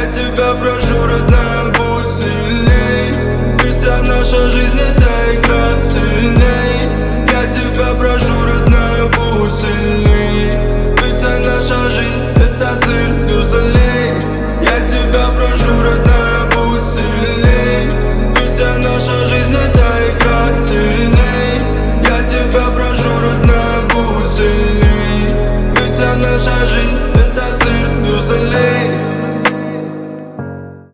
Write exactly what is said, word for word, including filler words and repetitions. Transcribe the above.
тебя прошу, родная, будь сильней, ведь вся наша жизнь